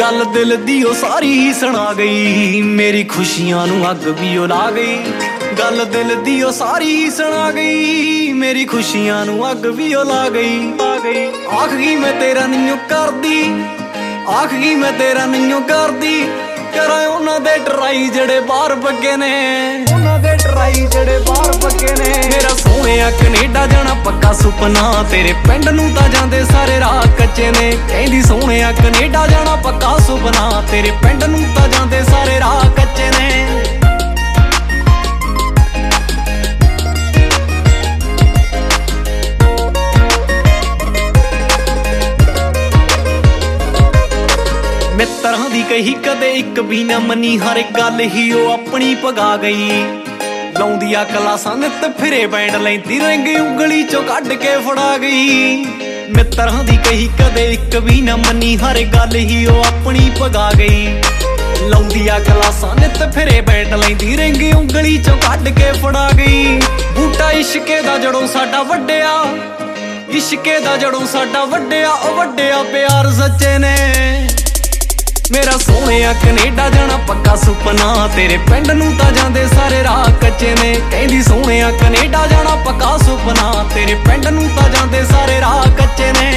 गल दिल दी ओ सारी ही सुना गई, मेरी खुशियां नू अग भी ओ ला गई। गल दिल दी ओ सारी ही सुना गई, मेरी खुशियां नू अग भी ओ ला गई। आख गई मैं तेरा नहीं करदी, आख गई मैं तेरा नहीं करदी, करा उन्हां दे ट्राई जड़े बाहर बगे ने, उन्हां दे ट्राई जड़े बाहर बगे ने। मेरा सोहणिया कनेडा जाना पक्का सुपना, तेरे पिंड नू तां जांदे सारे राह कच्चे ने। कहंदी सोहणिया कनेडा जाना पक्का सुपना, तेरे पिंड नू तां जांदे सारे राह कच्चे ने। मित्रां दी कही कदे इक भी ना मनी, हर गल ही ओ अपनी पगा गई। लाउंदिया क्लासां नित फिरे बैंड लैंदी रंग उंगली चों कढ के फड़ा गई। मित्रां दी कही कदे इक भी ना मनी, हर गल ही ओ अपनी पगा गई। लाउंदिया क्लासां नित फिरे बैंड लैंदी रंग उंगली चों कढ के फड़ा गई। बूटा इश्के दा जड़ों साडा वड्डिया, इश्के दा जड़ों साडा वड्डिया, ओ वड्डिया प्यार सच्चे ने। मेरा सोहणिया कनेडा जाना पक्का सुपना, तेरे पिंड नू तां जांदे सारे राह कच्चे ने। कहंदी सोहणिया कनेडा जाना पक्का सुपना, तेरे पिंड नू तां जांदे सारे राह कच्चे ने।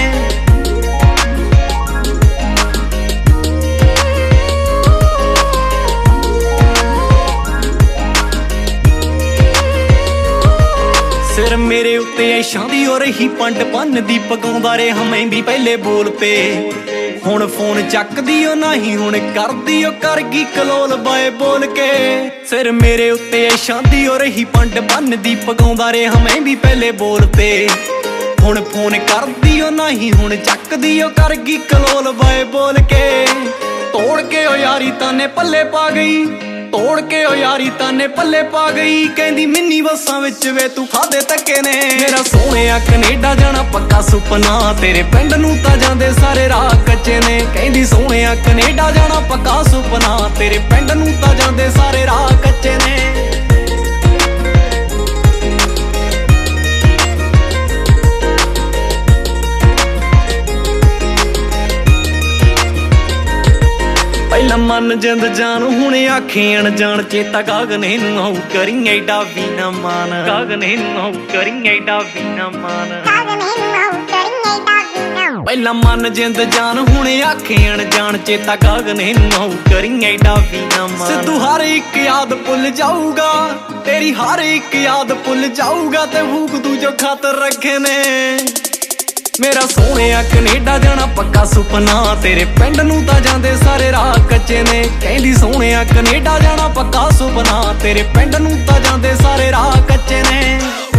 सिर मेरे उत्ते ऐशां दी हो रही पंड भन्न दी, पगाउंदा रहा मैं भी पहले बोल पे। हुण फोन चकदी ओ नहीं, हुण करदी ओ कर गई कलोल बाए बोल के। सिर मेरे उत्ते ऐशां दी हो रही पंड भन्न दी, पगाउंदा रहा मैं भी पहले बोल पे। हुण फोन करदी ओ नहीं, हुण चकदी ओ कर गई कलोल बाए बोल के। तोड़ के ओ यारी ताने पल्ले पा गई, तोड़ के ओ यारी ताने पल्ले पा गई। कहंदी मिनी बसां विच वे तू खादे धक्के ने। मेरा सोहणिया कनेडा जाना पक्का सुपना, तेरे पिंड नू तां जांदे सारे राह कच्चे ने। कहंदी सोहणिया कनेडा जाना पक्का सुपना, तेरे पिंड नू तां जांदे सारे राह कच्चे ने। पहला मन जिंद जान हुण आखे अनजान, चेता गगने नू आऊ करी एडा भी ना मान। गगने नू आऊ करी एडा भी ना मान। पहला मन जिंद जान हुण आखे अनजान, चेता गगने नू आऊ करी एडा भी ना मान। सिद्धू हर एक याद भुल जाऊगा, तेरी हर एक याद भुल जाऊगा, ते भूख तू जो खातर रखे ने। मेरा सोहणिया कनेडा जाना पक्का सुपना, तेरे पिंड नू तां जांदे सारे राह कच्चे ने। कहंदी सोहणिया कनेडा जाना पक्का सुपना, तेरे पिंड नू तां जांदे सारे राह कच्चे ने।